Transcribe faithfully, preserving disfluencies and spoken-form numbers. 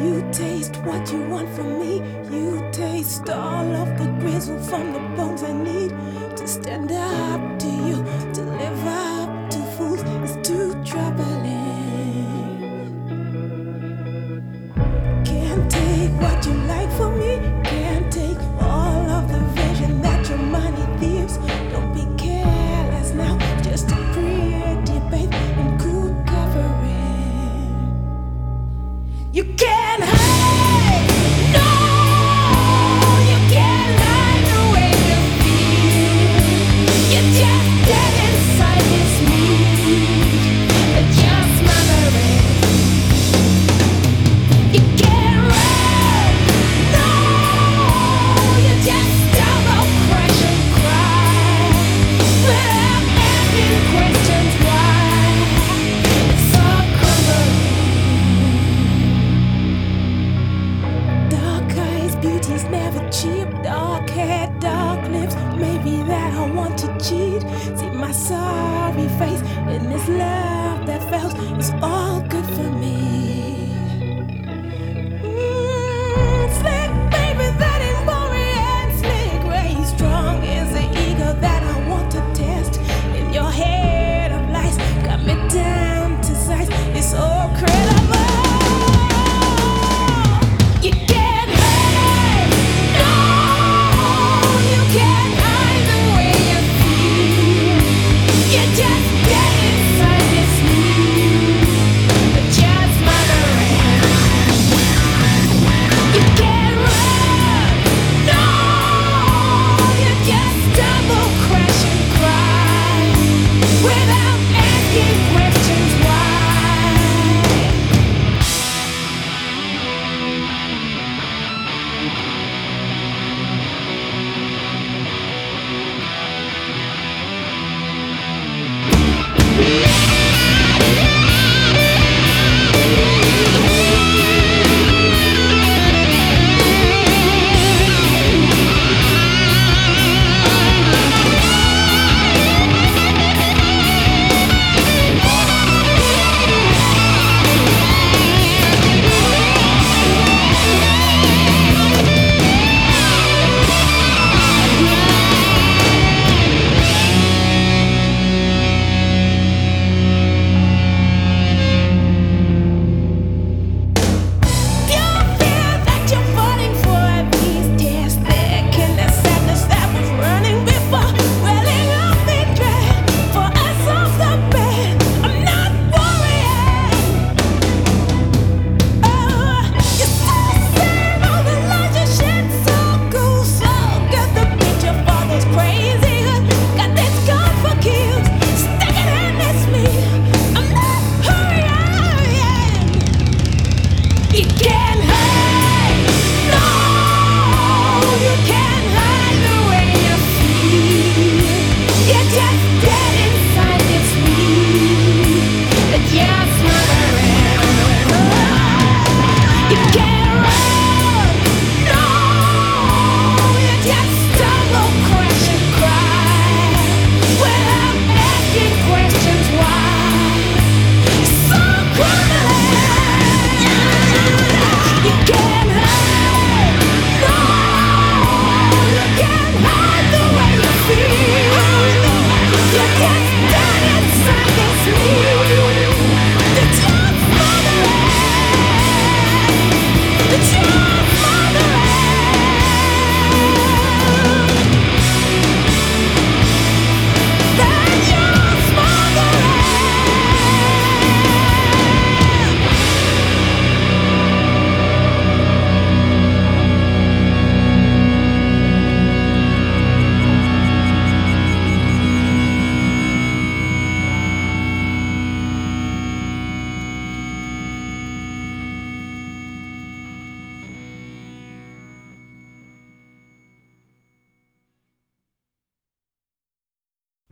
You taste what you want from me. You taste all of the gristle from the bones I need to stand up to you, to live up to fools. It's too troubling. Can't take what you like from me. Can't take all of the vision that your money thieves. Don't be careless now, just a pretty babe and cool covering. You can't hide, no, you can't hide the way you feel. You're just dead inside this mood, just smothering. You can't run, no, you just don't crash and cry without asking questions why. It's all crumbling. Dark eyes, beauty's never cheap. Dark hair, dark lips, maybe that I want to cheat. See my sorry face in this love that fails. It's all